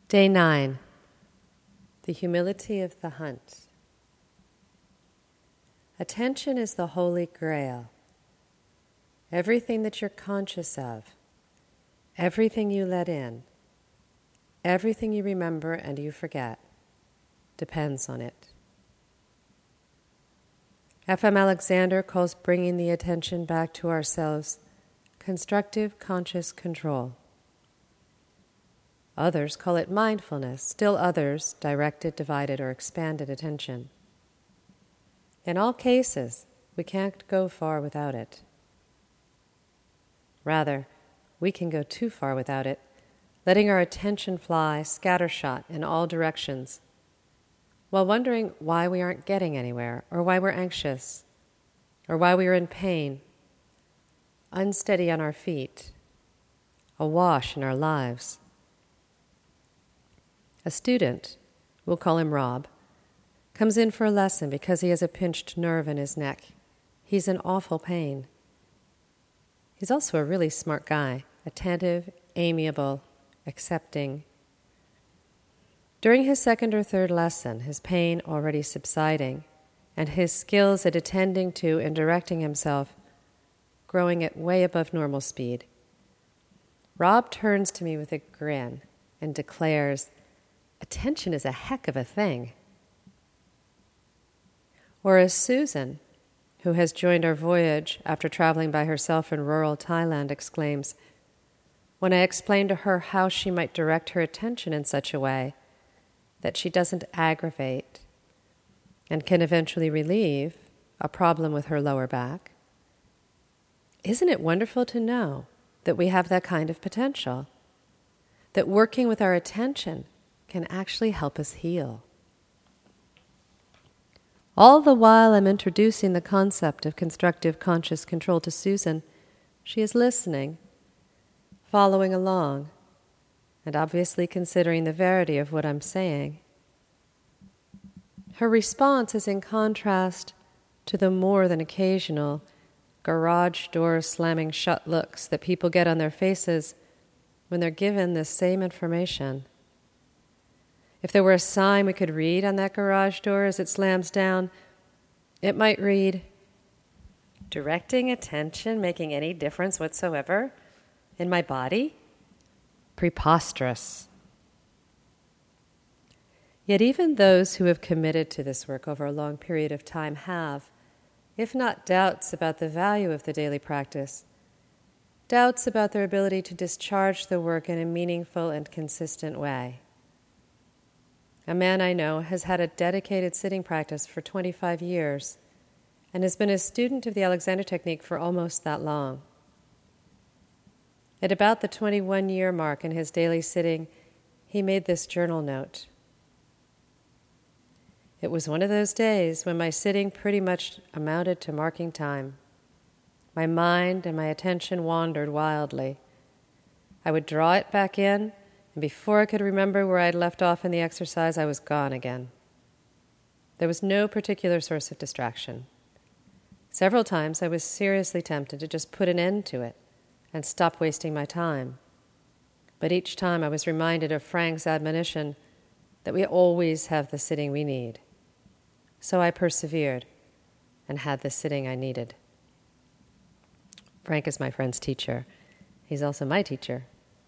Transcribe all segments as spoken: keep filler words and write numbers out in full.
Day nine. The humility of the hunt. Attention is the holy grail. Everything that you're conscious of, everything you let in, everything you remember and you forget, depends on it. F M Alexander calls bringing the attention back to ourselves constructive conscious control. Others call it mindfulness, still others directed, divided, or expanded attention. In all cases, we can't go far without it. Rather, we can go too far without it, letting our attention fly scattershot in all directions, while wondering why we aren't getting anywhere, or why we're anxious, or why we are in pain, unsteady on our feet, awash in our lives. A student, we'll call him Rob, comes in for a lesson because he has a pinched nerve in his neck. He's in awful pain. He's also a really smart guy, attentive, amiable, accepting. During his second or third lesson, his pain already subsiding, and his skills at attending to and directing himself growing at way above normal speed, Rob turns to me with a grin and declares, "Attention is a heck of a thing." Whereas Susan, who has joined our voyage after traveling by herself in rural Thailand, exclaims, when I explain to her how she might direct her attention in such a way that she doesn't aggravate and can eventually relieve a problem with her lower back, "Isn't it wonderful to know that we have that kind of potential? That working with our attention can actually help us heal." All the while I'm introducing the concept of constructive conscious control to Susan, she is listening, following along, and obviously considering the verity of what I'm saying. Her response is in contrast to the more than occasional garage door slamming shut looks that people get on their faces when they're given this same information. If there were a sign we could read on that garage door as it slams down, it might read, "Directing attention making any difference whatsoever in my body? Preposterous." Yet even those who have committed to this work over a long period of time have, if not doubts about the value of the daily practice, doubts about their ability to discharge the work in a meaningful and consistent way. A man I know has had a dedicated sitting practice for twenty-five years and has been a student of the Alexander Technique for almost that long. At about the twenty-one-year mark in his daily sitting, he made this journal note. "It was one of those days when my sitting pretty much amounted to marking time. My mind and my attention wandered wildly. I would draw it back in, and before I could remember where I had left off in the exercise, I was gone again. There was no particular source of distraction. Several times I was seriously tempted to just put an end to it and stop wasting my time. But each time I was reminded of Frank's admonition that we always have the sitting we need. So I persevered and had the sitting I needed." Frank is my friend's teacher. He's also my teacher.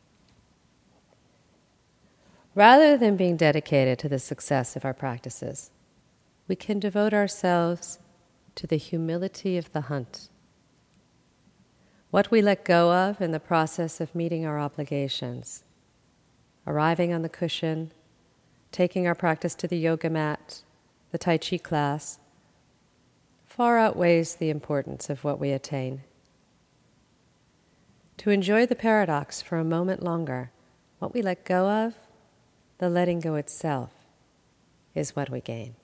Rather than being dedicated to the success of our practices, we can devote ourselves to the humility of the hunt. What we let go of in the process of meeting our obligations, arriving on the cushion, taking our practice to the yoga mat, the Tai Chi class, far outweighs the importance of what we attain. To enjoy the paradox for a moment longer, what we let go of, the letting go itself, is what we gain.